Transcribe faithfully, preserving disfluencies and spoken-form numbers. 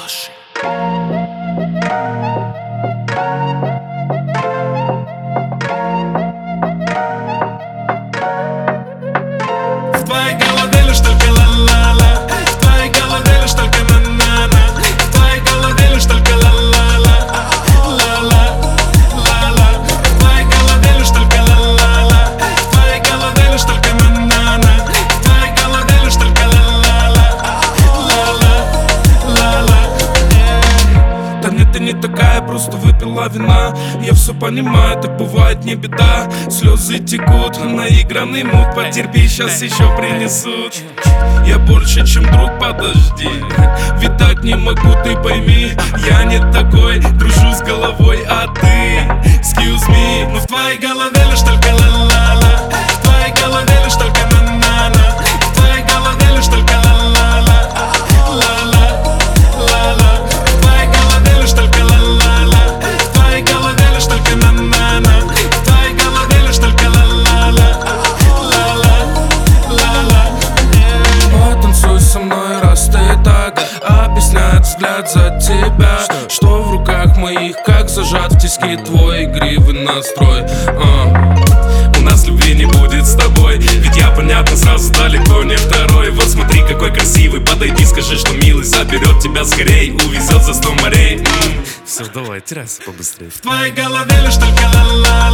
Лоши. В твоей голове лишь только ла-ла-ла, в твоей голове лишь только на-на-на, в твоей голове лишь только ла-ла-ла, ла-ла, ла-ла, в твоей голове лишь только ла-ла-ла, в твоей голове лишь только на-на-на, в твоей голове лишь только ла-ла-ла, ла-ла, ла-ла. Да нет, ты не такая, просто выпила вина. Я все понимаю, так бывает не беда. Слезы текут, наигранный мут. Потерпи, сейчас еще принесут. Я больше, чем друг, подожди. Ведь так не могу, ты пойми. Я не такой, дружу с головой, а ты excuse me. Но в твоей голове лишь только ла-ла-ла, в твоей голове лишь только на-на-на, в твоей голове лишь только ла-ла-ла, ла-ла, ла-ла, в твоей голове лишь только ла-ла-ла, в твоей голове лишь только на-на-на, в твоей голове лишь только ла-ла-ла, ла-ла, ла-ла. Потанцуй со мной, раз ты так объясняет взгляд за тебя. Что в руках моих, как зажат в тиски твой игривый настрой. а. У нас любви не будет с тобой, ведь я, понятно, сразу далеко не второй. Вот смотри, какой красивый, подойди, скажи, что милый заберет тебя скорей, увезет за сто морей. М-м. Все, давай, теряйся побыстрее. В твоей голове лишь только ла-ла.